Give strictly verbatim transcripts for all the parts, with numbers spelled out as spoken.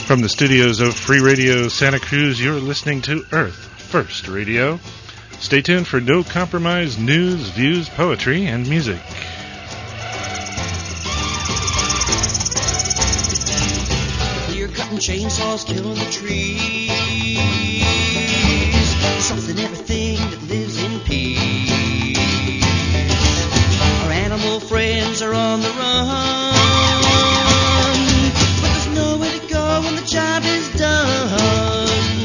From the studios of Free Radio Santa Cruz, you're listening to Earth First Radio. Stay tuned for no compromise news, views, poetry, and music. You're cutting chainsaws, killing the trees. Something, everything that lives in peace. Our animal friends are on the run. When the job is done,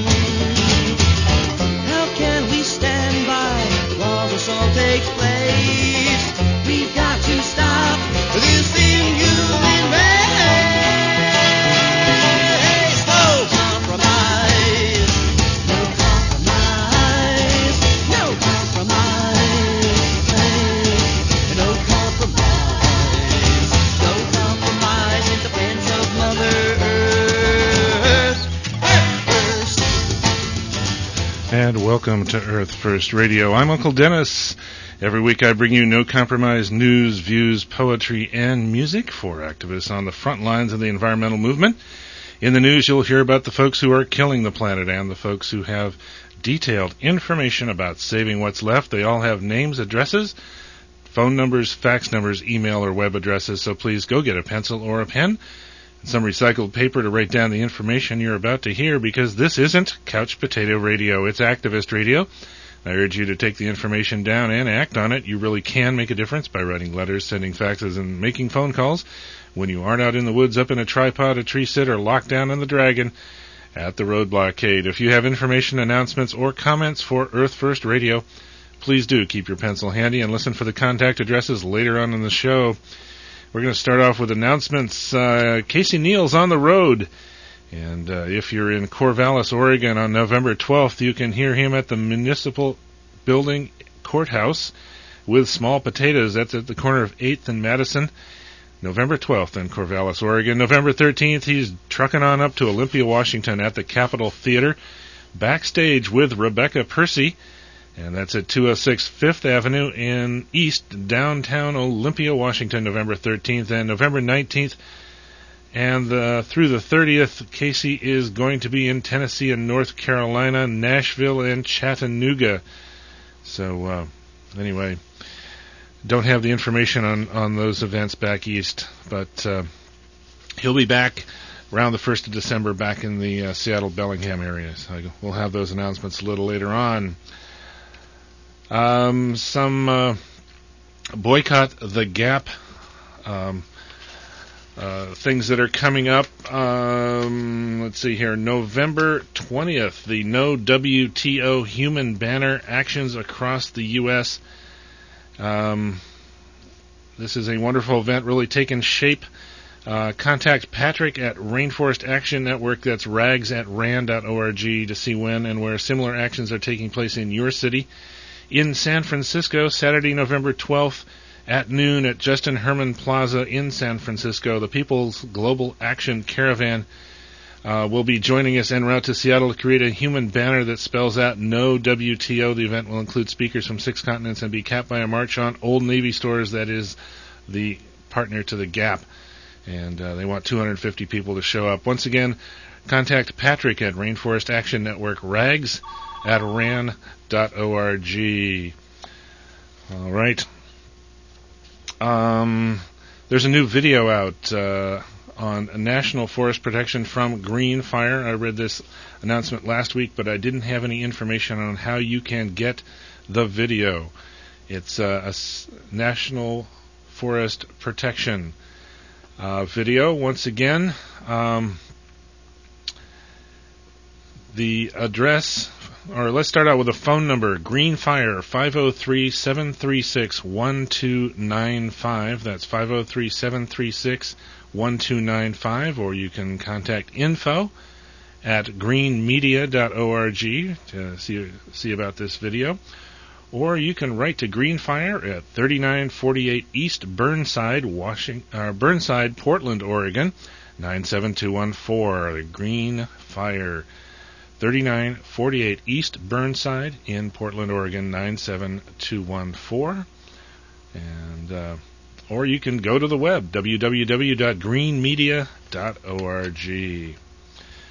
how can we stand by while this all takes place? We've got to stop this inhuman race. No compromise, no compromise, no compromise, no compromise, no compromise in defense of Mother Earth. And welcome to Earth First Radio. I'm Uncle Dennis. Every week I bring you no compromise news, views, poetry, and music for activists on the front lines of the environmental movement. In the news, you'll hear about the folks who are killing the planet and the folks who have detailed information about saving what's left. They all have names, addresses, phone numbers, fax numbers, email, or web addresses, so please go get a pencil or a pen, some recycled paper to write down the information you're about to hear, because this isn't couch potato radio, it's activist radio. I urge you to take the information down and act on it. You really can make a difference by writing letters, sending faxes, and making phone calls when you aren't out in the woods up in a tripod, a tree sit, or locked down in the Dragon at the road blockade. If you have information, announcements, or comments for Earth First Radio, please do keep your pencil handy and listen for the contact addresses later on in the show. We're going to start off with announcements. Uh, Casey Neal's on the road. And uh, if you're in Corvallis, Oregon on November twelfth, you can hear him at the Municipal Building Courthouse with Small Potatoes. That's at the corner of eighth and Madison. November twelfth in Corvallis, Oregon. November thirteenth, he's trucking on up to Olympia, Washington at the Capitol Theater. Backstage with Rebecca Percy. And that's at two oh six Fifth Avenue in East, downtown Olympia, Washington, November thirteenth and November nineteenth. And uh, through the thirtieth, Casey is going to be in Tennessee and North Carolina, Nashville, and Chattanooga. So, uh, anyway, don't have the information on, on those events back east, but uh, he'll be back around the first of December back in the uh, Seattle-Bellingham area. So we'll have those announcements a little later on. Um, some uh, boycott the Gap um, uh, things that are coming up. Um, let's see here. November twentieth, the No W T O Human Banner actions across the U S Um, this is a wonderful event really taking shape. Uh, contact Patrick at Rainforest Action Network. That's rags at ran dot org to see when and where similar actions are taking place in your city. In San Francisco, Saturday, November twelfth at noon at Justin Herman Plaza in San Francisco, the People's Global Action Caravan uh, will be joining us en route to Seattle to create a human banner that spells out No W T O. The event will include speakers from six continents and be capped by a march on Old Navy stores. That is the partner to the Gap. And uh, they want two hundred fifty people to show up. Once again, contact Patrick at Rainforest Action Network, rags at ran dot org. All right. Um, there's a new video out uh, on national forest protection from Green Fire. I read this announcement last week, but I didn't have any information on how you can get the video. It's uh, a s- national forest protection uh, video. Once again, um, the address, or let's start out with a phone number, Green Fire, five oh three, seven three six, one two nine five. That's five oh three, seven three six, one two nine five, or you can contact info at green media dot org to see, see about this video. Or you can write to Green Fire at thirty-nine forty-eight East Burnside, Washington, uh, Burnside, Portland, Oregon, nine seven two one four. Green Fire, thirty-nine forty-eight East Burnside in Portland, Oregon, nine seven two one four. And uh, or you can go to the web, w w w dot green media dot org.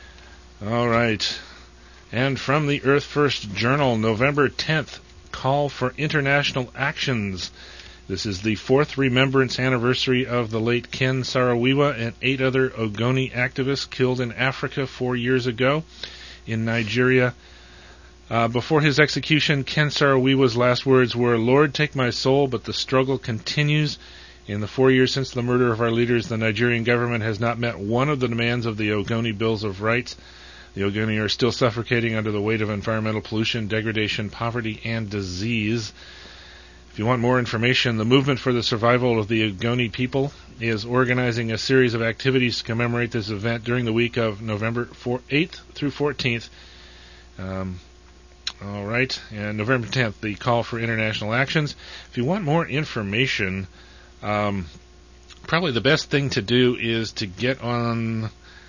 All right. And from the Earth First Journal, November tenth, call for international actions. This is the fourth remembrance anniversary of the late Ken Saro-Wiwa and eight other Ogoni activists killed in Africa four years ago in Nigeria. Uh, before his execution, Ken Saro-Wiwa's last words were, "Lord, take my soul, but the struggle continues." In the four years since the murder of our leaders, the Nigerian government has not met one of the demands of the Ogoni Bills of Rights. The Ogoni are still suffocating under the weight of environmental pollution, degradation, poverty, and disease. If you want more information, the Movement for the Survival of the Ogoni People is organizing a series of activities to commemorate this event during the week of November eighth through fourteenth. Um, all right, and November tenth, the call for international actions. If you want more information, um, probably the best thing to do is to get on,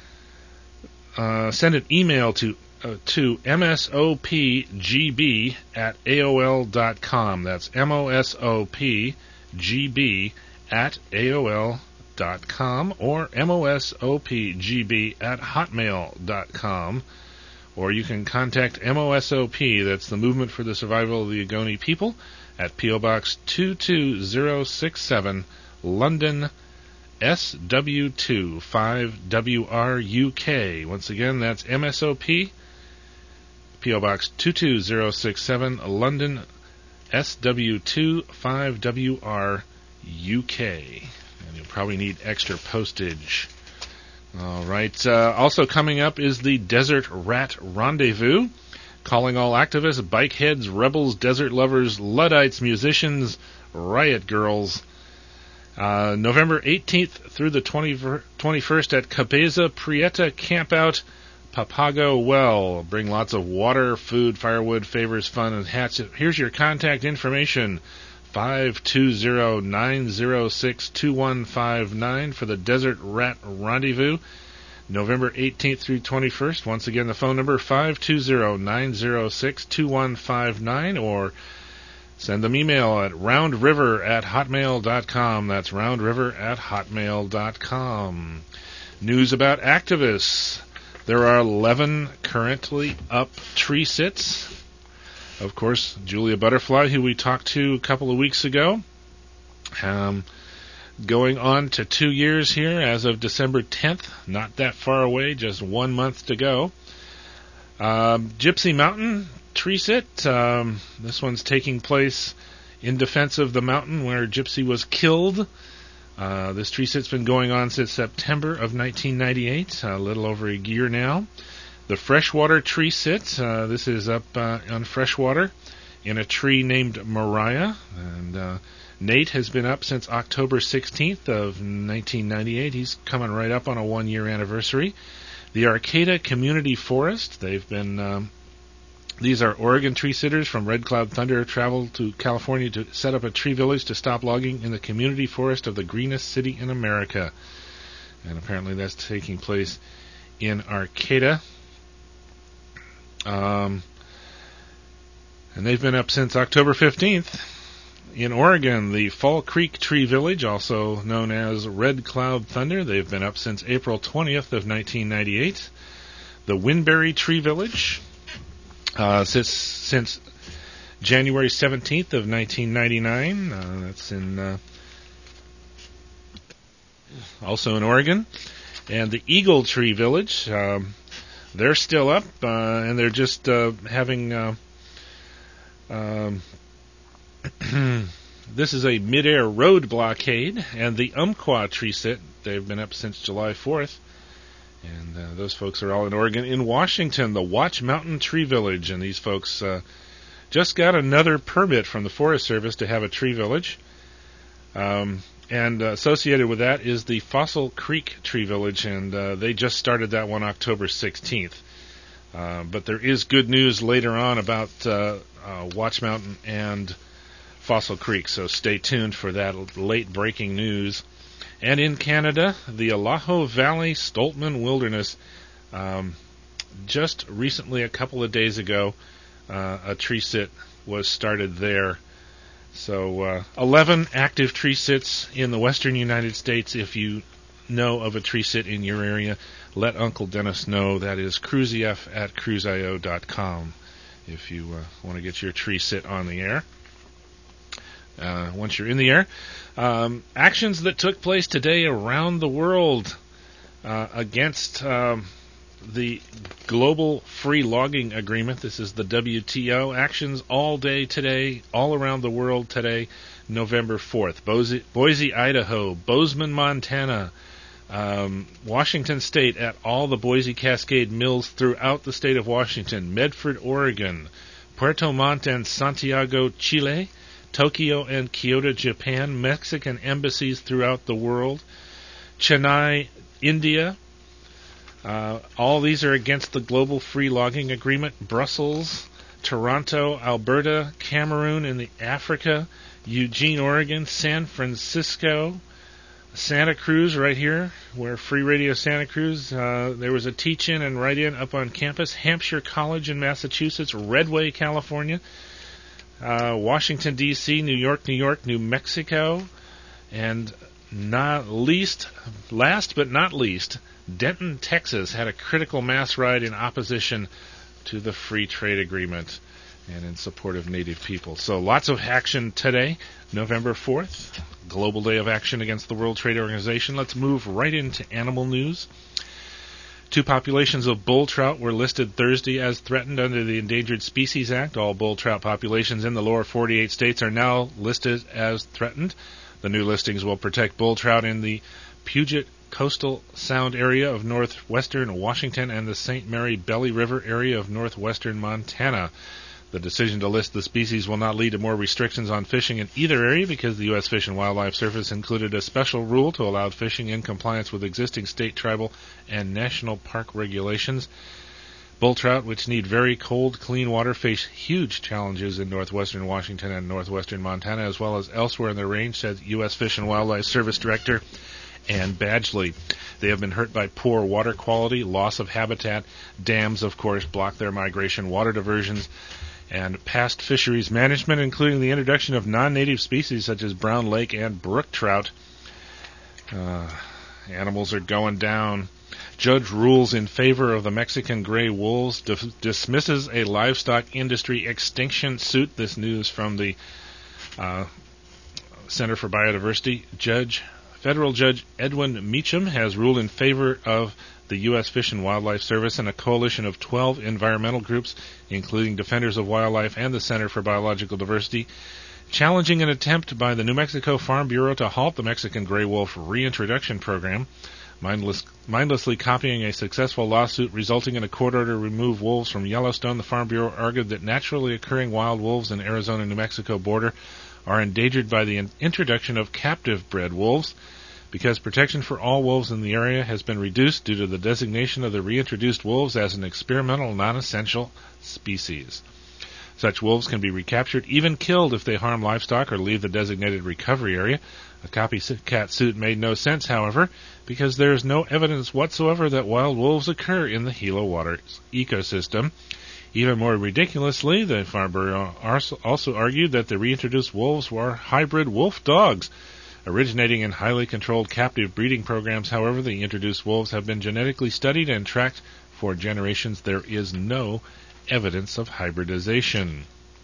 uh, send an email to Uh, to M S O P G B at A O L dot com. That's M O S O P G B at A O L dot com or M O S O P G B at hotmail dot com. Or you can contact M O S O P, that's the Movement for the Survival of the Ogoni People, at P O Box two two zero six seven, London, S W two five W R U K. Once again, that's M S O P, P O Box two two zero six seven, London, S W two five W R U K. And you'll probably need extra postage. All right. Uh, also coming up is the Desert Rat Rendezvous, calling all activists, bikeheads, rebels, desert lovers, Luddites, musicians, riot girls. Uh, November eighteenth through the twenty-first at Cabeza Prieta Campout, Papago Well. Bring lots of water, food, firewood, favors, fun, and hats. Here's your contact information, five two zero, nine zero six, two one five nine for the Desert Rat Rendezvous, November eighteenth through twenty-first. Once again, the phone number, five two zero, nine zero six, two one five nine, or send them email at roundriver at hotmail dot com. That's roundriver at hotmail dot com. News about activists. There are eleven currently up tree sits. Of course, Julia Butterfly, who we talked to a couple of weeks ago, um, going on to two years here as of December tenth. Not that far away, just one month to go. Um, Gypsy Mountain tree sit. Um, this one's taking place in defense of the mountain where Gypsy was killed. Uh, this tree sit's been going on since September of nineteen ninety-eight, a little over a year now. The Freshwater Tree Sit, uh, this is up uh, on Freshwater in a tree named Mariah, and uh, Nate has been up since October sixteenth of nineteen ninety-eight. He's coming right up on a one-year anniversary. The Arcata Community Forest, they've been... Um, These are Oregon tree sitters from Red Cloud Thunder traveled to California to set up a tree village to stop logging in the community forest of the greenest city in America. And apparently that's taking place in Arcata. Um, and they've been up since October fifteenth. In Oregon, the Fall Creek Tree Village, also known as Red Cloud Thunder, they've been up since April twentieth of nineteen ninety-eight. The Winberry Tree Village, Uh, since since January seventeenth of nineteen ninety-nine. Uh, that's in uh, also in Oregon. And the Eagle Tree Village, um, they're still up, uh, and they're just uh, having... Uh, um, this is a mid-air road blockade. And the Umpqua Tree Sit, they've been up since July fourth. And uh, those folks are all in Oregon. In Washington, the Watch Mountain Tree Village. And these folks uh, just got another permit from the Forest Service to have a tree village. Um, and uh, associated with that is the Fossil Creek Tree Village. And uh, they just started that one October sixteenth. Uh, but there is good news later on about uh, uh, Watch Mountain and Fossil Creek. So stay tuned for that late breaking news. And in Canada, the Alaho Valley Stoltman Wilderness, um, just recently, a couple of days ago, uh, a tree sit was started there. So uh, eleven active tree sits in the western United States. If you know of a tree sit in your area, let Uncle Dennis know. That is cruiseef at cruise i o dot com if you uh, want to get your tree sit on the air. Uh, once you're in the air, um, actions that took place today around the world uh, against um, the Global Free Logging Agreement. This is the W T O. Actions all day today, all around the world today, November fourth. Boise, Boise Idaho, Bozeman, Montana, um, Washington State at all the Boise Cascade mills throughout the state of Washington, Medford, Oregon, Puerto Montt and Santiago, Chile, Tokyo and Kyoto, Japan, Mexican embassies throughout the world, Chennai, India. Uh, all these are against the Global Free Logging Agreement. Brussels, Toronto, Alberta, Cameroon in the Africa, Eugene, Oregon, San Francisco, Santa Cruz right here, where Free Radio Santa Cruz, uh, there was a teach-in and write-in up on campus, Hampshire College in Massachusetts, Redway, California, Uh, Washington, D C, New York, New York, New Mexico, and not least, last but not least, Denton, Texas had a critical mass ride in opposition to the free trade agreement and in support of Native people. So lots of action today, November fourth, Global Day of Action against the World Trade Organization. Let's move right into animal news. Two populations of bull trout were listed Thursday as threatened under the Endangered Species Act. All bull trout populations in the lower forty-eight states are now listed as threatened. The new listings will protect bull trout in the Puget Coastal Sound area of northwestern Washington and the Saint Mary Belly River area of northwestern Montana. The decision to list the species will not lead to more restrictions on fishing in either area because the U S Fish and Wildlife Service included a special rule to allow fishing in compliance with existing state, tribal, and national park regulations. Bull trout, which need very cold, clean water, face huge challenges in northwestern Washington and northwestern Montana, as well as elsewhere in the range, said U S Fish and Wildlife Service Director Ann Badgley. They have been hurt by poor water quality, loss of habitat. Dams, of course, block their migration, water diversions, and past fisheries management, including the introduction of non-native species such as brown lake and brook trout. Uh, animals are going down. Judge rules in favor of the Mexican gray wolves, dif- dismisses a livestock industry extinction suit. This news from the uh, Center for Biodiversity. Judge, Federal Judge Edwin Meacham has ruled in favor of the U S Fish and Wildlife Service and a coalition of twelve environmental groups, including Defenders of Wildlife and the Center for Biological Diversity, challenging an attempt by the New Mexico Farm Bureau to halt the Mexican gray wolf reintroduction program. Mindless, mindlessly copying a successful lawsuit resulting in a court order to remove wolves from Yellowstone, the Farm Bureau argued that naturally occurring wild wolves in Arizona and New Mexico border are endangered by the in- introduction of captive-bred wolves. Because protection for all wolves in the area has been reduced due to the designation of the reintroduced wolves as an experimental, non-essential species. Such wolves can be recaptured, even killed if they harm livestock or leave the designated recovery area. A copycat suit made no sense, however, because there is no evidence whatsoever that wild wolves occur in the Gila waters ecosystem. Even more ridiculously, the Farm Bureau also argued that the reintroduced wolves were hybrid wolf dogs. Originating in highly controlled captive breeding programs, however, the introduced wolves have been genetically studied and tracked for generations. There is no evidence of hybridization.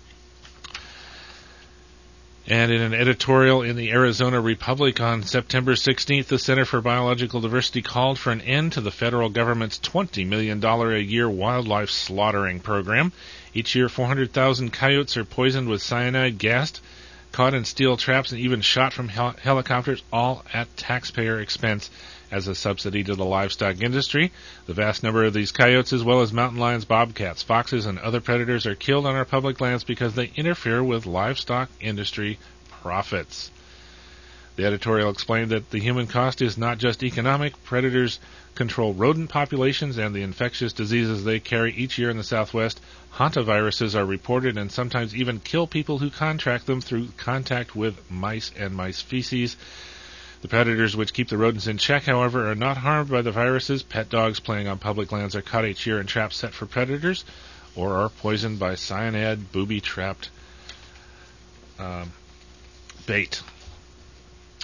And in an editorial in the Arizona Republic on September sixteenth, the Center for Biological Diversity called for an end to the federal government's twenty million dollars a year wildlife slaughtering program. Each year, four hundred thousand coyotes are poisoned with cyanide gas, caught in steel traps, and even shot from hel- helicopters, all at taxpayer expense as a subsidy to the livestock industry. The vast number of these coyotes, as well as mountain lions, bobcats, foxes, and other predators, are killed on our public lands because they interfere with livestock industry profits. The editorial explained that the human cost is not just economic. Predators control rodent populations and the infectious diseases they carry each year in the Southwest. Hantaviruses are reported and sometimes even kill people who contract them through contact with mice and mice feces. The predators which keep the rodents in check, however, are not harmed by the viruses. Pet dogs playing on public lands are caught each year in traps set for predators or are poisoned by cyanide booby-trapped um, bait.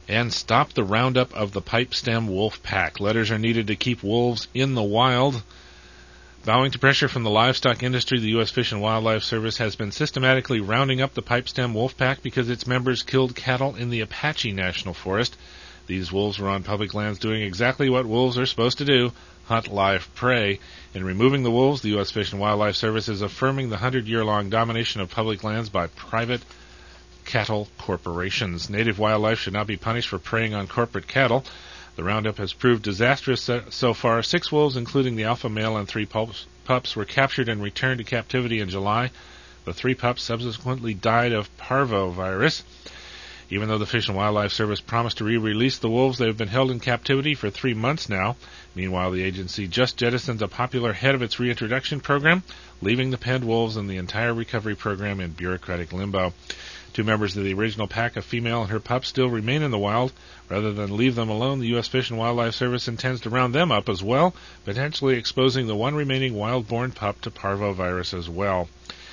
And stop the roundup of the pipestem wolf pack. Letters are needed to keep wolves in the wild. Bowing to pressure from the livestock industry, the U S Fish and Wildlife Service has been systematically rounding up the pipestem wolf pack because its members killed cattle in the Apache National Forest. These wolves were on public lands doing exactly what wolves are supposed to do, hunt live prey. In removing the wolves, the U S Fish and Wildlife Service is affirming the hundred-year-long domination of public lands by private cattle corporations. Native wildlife should not be punished for preying on corporate cattle. The roundup has proved disastrous so far. Six wolves, including the alpha male and three pups, pups, were captured and returned to captivity in July. The three pups subsequently died of parvovirus. Even though the Fish and Wildlife Service promised to re-release the wolves, they have been held in captivity for three months now. Meanwhile, the agency just jettisoned a popular head of its reintroduction program, leaving the penned wolves and the entire recovery program in bureaucratic limbo. Two members of the original pack, a female and her pup, still remain in the wild. Rather than leave them alone, the U S Fish and Wildlife Service intends to round them up as well, potentially exposing the one remaining wild-born pup to parvovirus as well.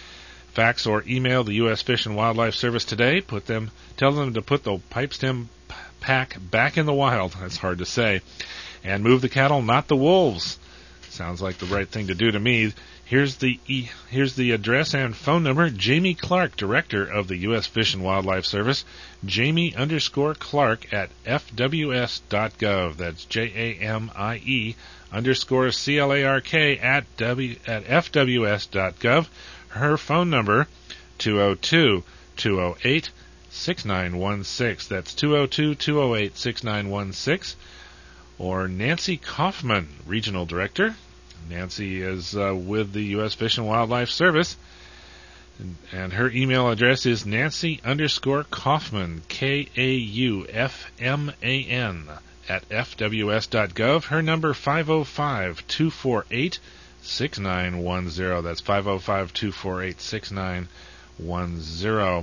Fax or email the U S Fish and Wildlife Service today. Put them, tell them to put the pipestem pack back in the wild. That's hard to say. And move the cattle, not the wolves. Sounds like the right thing to do to me. Here's the e- here's the address and phone number. Jamie Clark, Director of the U S Fish and Wildlife Service. Jamie underscore Clark at f w s dot gov. That's J A M I E underscore C L A R K at w at f w s dot gov. Her phone number, two oh two, two oh eight, six nine one six. That's two oh two, two oh eight, six nine one six. Or Nancy Kaufman, Regional Director. Nancy is uh, with the U S Fish and Wildlife Service, and, and her email address is Nancy underscore Kaufman, K A U F M A N, at f w s dot gov. Her number, five oh five, two four eight, six nine one zero. That's five oh five, two four eight, six nine one zero.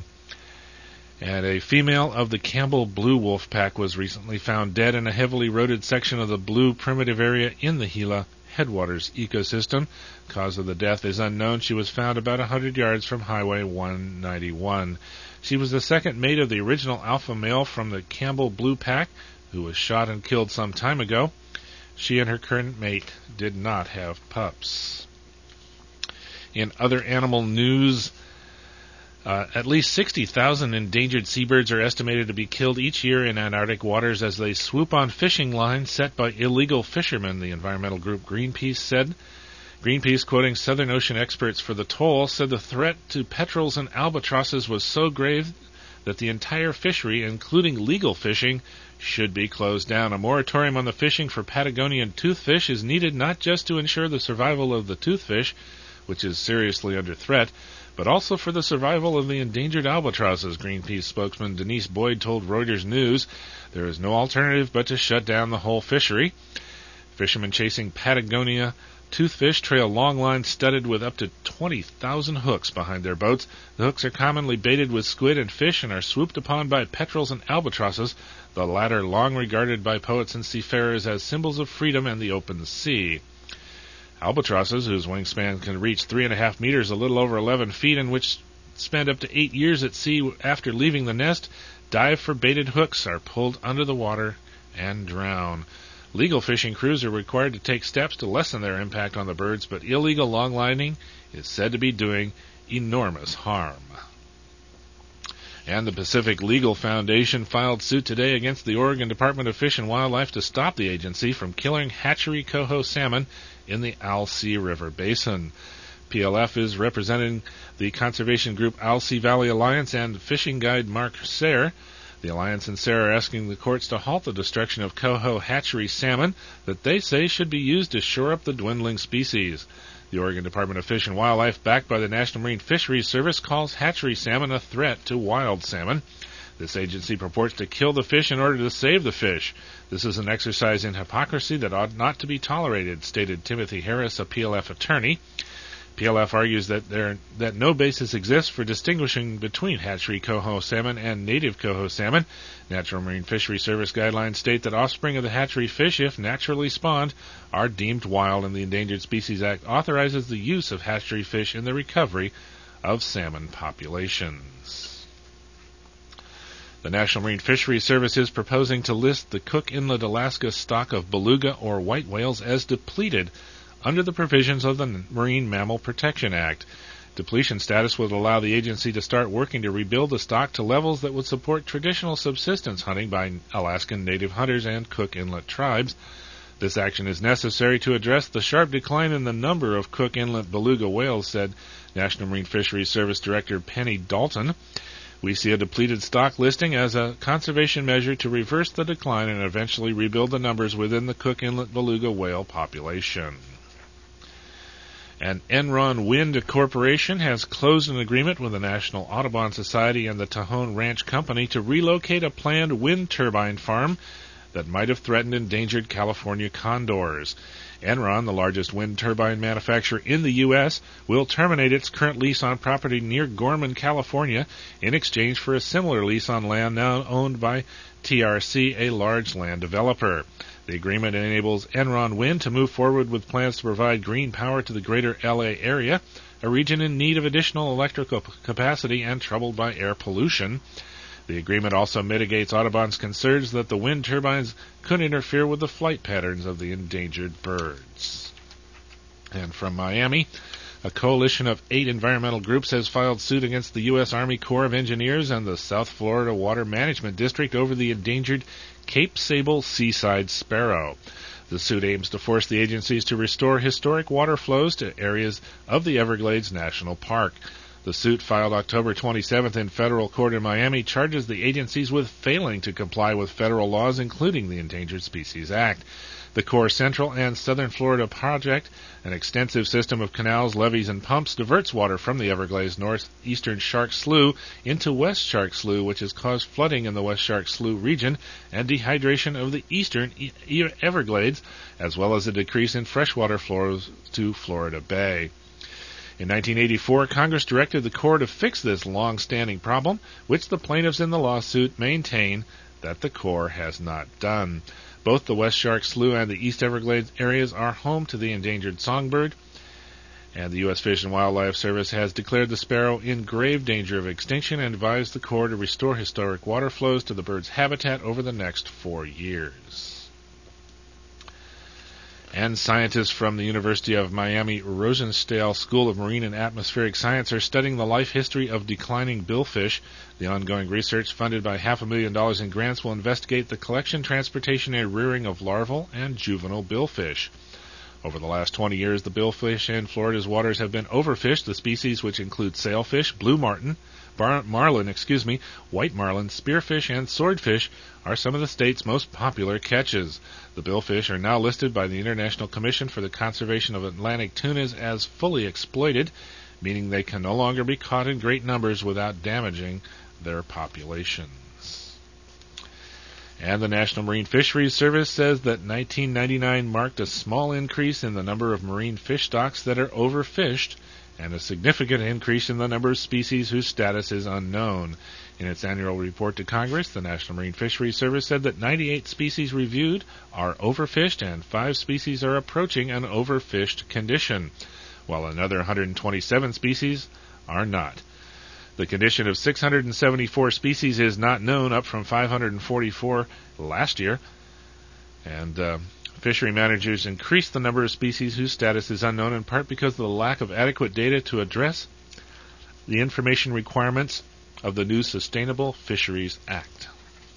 And a female of the Campbell Blue Wolf Pack was recently found dead in a heavily eroded section of the Blue Primitive Area in the Gila Headwaters ecosystem. Cause of the death is unknown. She was found about one hundred yards from Highway one ninety-one. She was the second mate of the original alpha male from the Campbell Blue Pack, who was shot and killed some time ago. She and her current mate did not have pups. In other animal news, Uh, at least sixty thousand endangered seabirds are estimated to be killed each year in Antarctic waters as they swoop on fishing lines set by illegal fishermen, the environmental group Greenpeace said. Greenpeace, quoting Southern Ocean experts for the toll, said the threat to petrels and albatrosses was so grave that the entire fishery, including legal fishing, should be closed down. A moratorium on the fishing for Patagonian toothfish is needed not just to ensure the survival of the toothfish, which is seriously under threat, but also for the survival of the endangered albatrosses, Greenpeace spokesman Denise Boyd told Reuters News. There is no alternative but to shut down the whole fishery. Fishermen chasing Patagonia toothfish trail long lines studded with up to twenty thousand hooks behind their boats. The hooks are commonly baited with squid and fish and are swooped upon by petrels and albatrosses, the latter long regarded by poets and seafarers as symbols of freedom and the open sea. Albatrosses, whose wingspan can reach three and a half meters, a little over eleven feet, and which spend up to eight years at sea after leaving the nest, dive for baited hooks, are pulled under the water, and drown. Legal fishing crews are required to take steps to lessen their impact on the birds, but illegal longlining is said to be doing enormous harm. And the Pacific Legal Foundation filed suit today against the Oregon Department of Fish and Wildlife to stop the agency from killing hatchery coho salmon in the Alsea River Basin. P L F is representing the conservation group Alsea Valley Alliance and fishing guide Mark Sayre. The Alliance and Sayre are asking the courts to halt the destruction of coho hatchery salmon that they say should be used to shore up the dwindling species. The Oregon Department of Fish and Wildlife, backed by the National Marine Fisheries Service, calls hatchery salmon a threat to wild salmon. This agency purports to kill the fish in order to save the fish. This is an exercise in hypocrisy that ought not to be tolerated, stated Timothy Harris, a P L F attorney. P L F argues that there that no basis exists for distinguishing between hatchery coho salmon and native coho salmon. Natural Marine Fisheries Service guidelines state that offspring of the hatchery fish, if naturally spawned, are deemed wild, and the Endangered Species Act authorizes the use of hatchery fish in the recovery of salmon populations. The National Marine Fisheries Service is proposing to list the Cook Inlet, Alaska stock of beluga or white whales as depleted under the provisions of the Marine Mammal Protection Act. Depletion status would allow the agency to start working to rebuild the stock to levels that would support traditional subsistence hunting by Alaskan native hunters and Cook Inlet tribes. This action is necessary to address the sharp decline in the number of Cook Inlet beluga whales, said National Marine Fisheries Service Director Penny Dalton. We see a depleted stock listing as a conservation measure to reverse the decline and eventually rebuild the numbers within the Cook Inlet beluga whale population. And Enron Wind Corporation has closed an agreement with the National Audubon Society and the Tajon Ranch Company to relocate a planned wind turbine farm that might have threatened endangered California condors. Enron, the largest wind turbine manufacturer in the U S, will terminate its current lease on property near Gorman, California, in exchange for a similar lease on land now owned by T R C, a large land developer. The agreement enables Enron Wind to move forward with plans to provide green power to the greater L A area, a region in need of additional electrical capacity and troubled by air pollution. The agreement also mitigates Audubon's concerns that the wind turbines could interfere with the flight patterns of the endangered birds. And from Miami, a coalition of eight environmental groups has filed suit against the U S Army Corps of Engineers and the South Florida Water Management District over the endangered Cape Sable seaside sparrow. The suit aims to force the agencies to restore historic water flows to areas of the Everglades National Park. The suit, filed October twenty-seventh in federal court in Miami, charges the agencies with failing to comply with federal laws, including the Endangered Species Act. The Corps' Central and Southern Florida project, an extensive system of canals, levees, and pumps, diverts water from the Everglades northeastern Shark Slough into West Shark Slough, which has caused flooding in the West Shark Slough region and dehydration of the eastern Everglades, as well as a decrease in freshwater flows to Florida Bay. In nineteen eighty-four, Congress directed the Corps to fix this long-standing problem, which the plaintiffs in the lawsuit maintain that the Corps has not done. Both the West Shark Slough and the East Everglades areas are home to the endangered songbird, and the U S Fish and Wildlife Service has declared the sparrow in grave danger of extinction and advised the Corps to restore historic water flows to the bird's habitat over the next four years. And scientists from the University of Miami Rosenstahl School of Marine and Atmospheric Science are studying the life history of declining billfish. The ongoing research, funded by half a million dollars in grants, will investigate the collection, transportation, and rearing of larval and juvenile billfish. Over the last twenty years, the billfish in Florida's waters have been overfished. The species, which include sailfish, blue martin, bar- marlin, excuse me, white marlin, spearfish, and swordfish, are some of the state's most popular catches. The billfish are now listed by the International Commission for the Conservation of Atlantic Tunas as fully exploited, meaning they can no longer be caught in great numbers without damaging their populations. And the National Marine Fisheries Service says that nineteen ninety-nine marked a small increase in the number of marine fish stocks that are overfished and a significant increase in the number of species whose status is unknown. In its annual report to Congress, the National Marine Fisheries Service said that ninety-eight species reviewed are overfished and five species are approaching an overfished condition, while another one hundred twenty-seven species are not. The condition of six hundred seventy-four species is not known, up from five hundred forty-four last year. And uh, fishery managers increased the number of species whose status is unknown, in part because of the lack of adequate data to address the information requirements of the new Sustainable Fisheries Act.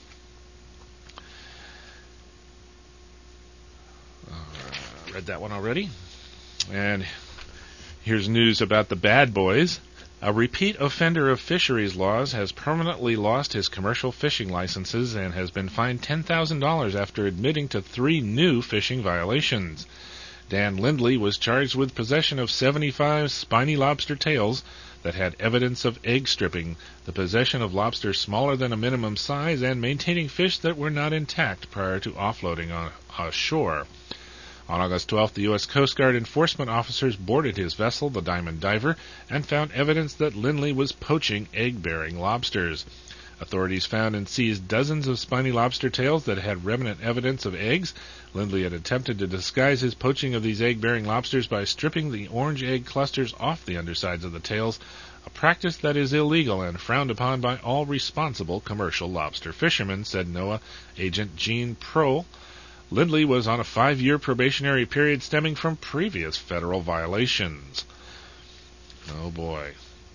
Uh, read that one already. And here's news about the bad boys. A repeat offender of fisheries laws has permanently lost his commercial fishing licenses and has been fined ten thousand dollars after admitting to three new fishing violations. Dan Lindley was charged with possession of seventy-five spiny lobster tails that had evidence of egg stripping, the possession of lobsters smaller than a minimum size, and maintaining fish that were not intact prior to offloading on ashore. On August twelfth, the U S Coast Guard enforcement officers boarded his vessel, the Diamond Diver, and found evidence that Lindley was poaching egg-bearing lobsters. Authorities found and seized dozens of spiny lobster tails that had remnant evidence of eggs. Lindley had attempted to disguise his poaching of these egg-bearing lobsters by stripping the orange egg clusters off the undersides of the tails. a practice that is illegal and frowned upon by all responsible commercial lobster fishermen, said NOAA agent Gene Prohl. Lindley was on a five-year probationary period stemming from previous federal violations. Oh, boy.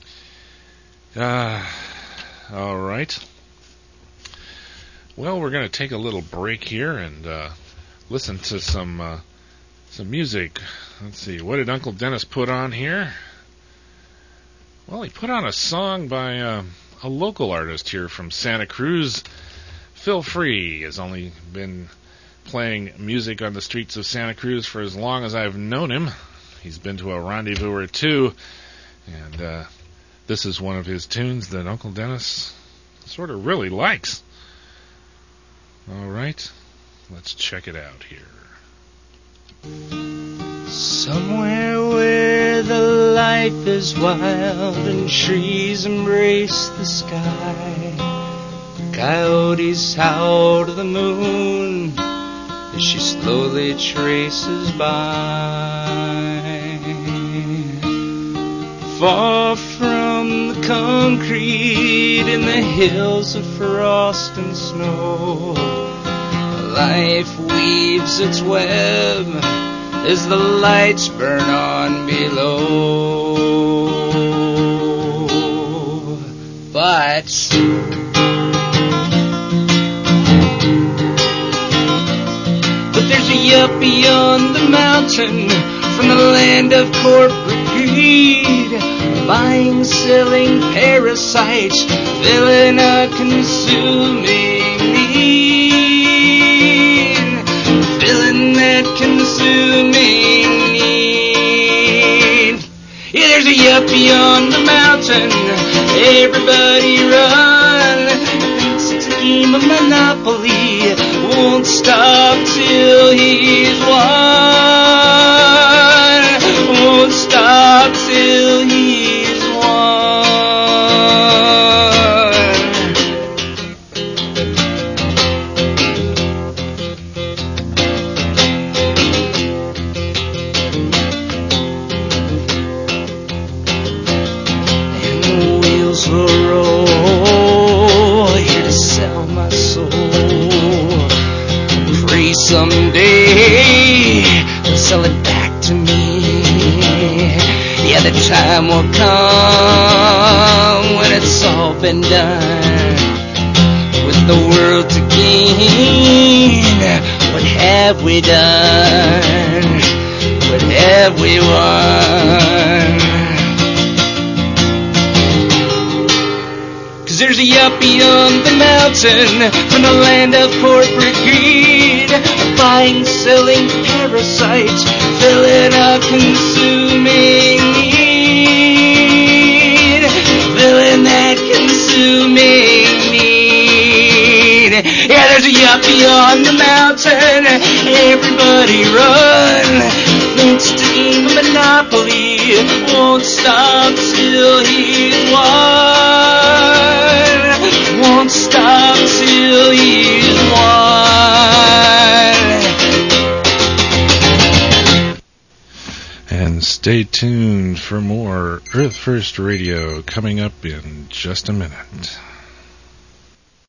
Uh, all right. Well, we're going to take a little break here and uh, listen to some uh, some music. Let's see. What did Uncle Dennis put on here? Well, he put on a song by uh, a local artist here from Santa Cruz. Phil Free has only been playing music on the streets of Santa Cruz for as long as I've known him. He's been to a rendezvous or two, and uh, this is one of his tunes that Uncle Dennis sort of really likes. All right, let's check it out here. Somewhere where the life is wild and trees embrace the sky, coyotes howl to the moon as she slowly traces by. Far from the concrete in the hills of frost and snow, life weaves its web as the lights burn on below. But But there's a yuppie on the mountain from the land of corporate greed, buying, selling parasites, filling a consuming need, filling that consuming need. Yeah, there's a yuppie on the mountain, everybody run. It's a game of Monopoly, won't stop till he's won, won't stop till he's won. And the wheels will roll, here to sell my soul. Pray someday they'll sell it back to me. Yeah, the time will come when it's all been done, with the world to gain. What have we done? What have we won? 'Cause there's a yuppie on the mountain from the land of corporate greed, buying, selling parasites, filling a consuming need, filling that consuming need. Yeah, there's a yuppie on the mountain, everybody run. It's a game of Monopoly, won't stop till he's won, won't stop till he's won. And stay tuned for more Earth First Radio coming up in just a minute.